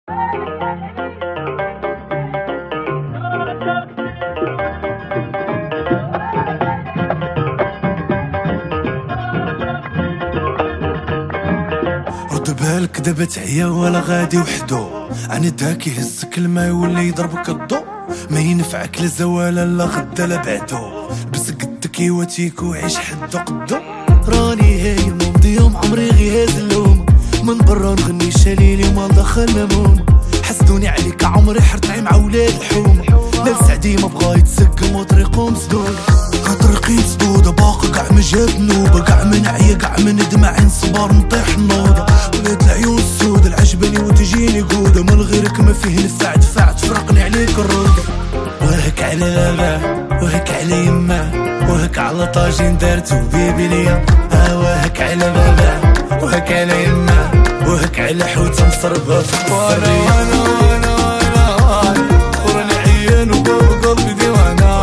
رد بالك دابا تعيا ولا غادي وحدو، عندها كيهزك الماء يولي يضربك الضو، ما ينفعك لا زوالا لا غدا لا بعدو، بس قدك يواتيك وعيش حدو قدو. راني هايم ومضيوم عمري غي هاز اللوم، من برا نغني شاليلي وما دخل مموم، حسدوني عليك عمري حرت مع ولاد الحومة، لابس عديمة بغا يتسقم وطريقو مسدود، طريقي مسدودة باقي قاع ما جاب نوبة، قاع من عيا قاع من دمع عين صبار نطيح النوضة، ولاد العيون السودة العجباني وتجيني قودة، من غيرك ما فيه نفع دفع تفرقني عليك الرودة. وهك على بابا وهك على يما وهك على طاجين دارتو بيبي ليا، وهك على بابا وهك على يما وهك على حوت مصربة في السرية. وانا وراني عيان وباب قلبي ديوانا،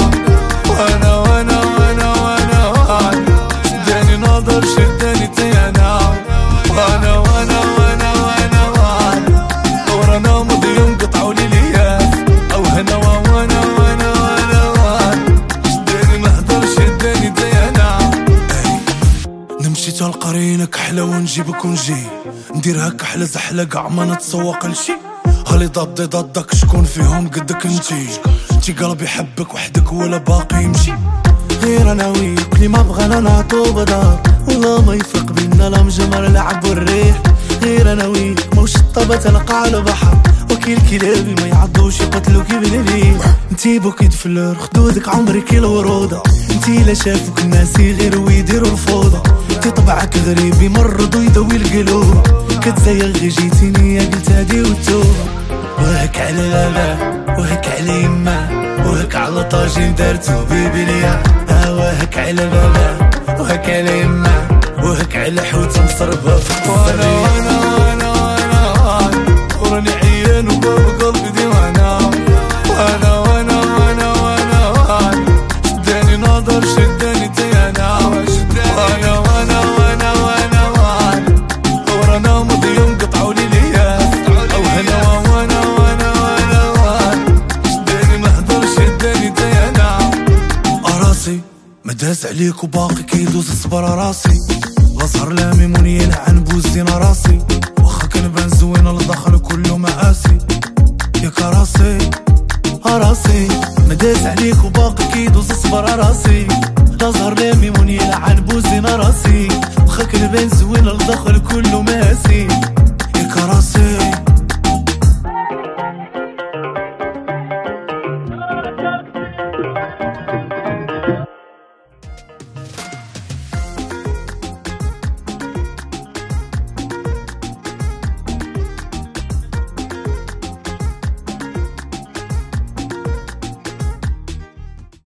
وانا شداني ناظر شداني تيانا، وانا ورانا مضيوم قطعوا لي لياس، او هنا وانا شداني نهضر شداني تيانا. نمشي تلقرينك حلا ونجيبك ونجي، نديرها كحلة زحلة قاع ما نتسوق لشي، خلي ضدي ضدك شكون فيهم قدك انتي قلبي يحبك وحدك ولا باقي يمشي، غير انا وياك اللي ما بغانا نعطو بدار، والله ما يفرق بينا لا مجمر العب والريح، غير انا وياك موش الطبة تلقى على بحر، وكيل كلابي ما يعضوش يقتلوك يبنبي، انتي بوكيت فلور خدودك عمري كي الورودة، انتي لا شافوك الناسي غير ويديروا الفوضى، انتي طبعك غريب يمرض ويدوي القلوب، كتزيغ غي جيتيني قلت هادي والتوبة. وهك على بابا وهك على يما وهك على طاجين دارتو بيبي ليا، وهك على بابا وهك على يما وهك على حوت مصربة في السرية. وانا وراني عيان وباب قلبي ديوانا، وانا شداني ناظر شداني تيانا، وانا ورانا مضيوم قطعوا لي لياس، او هنا وانا شداني نهضر شداني تيانا. راسي مداس عليك وباقي كيدوز الصبر راسي، لا صهر لا ميموني يلعن بوزينا راسي،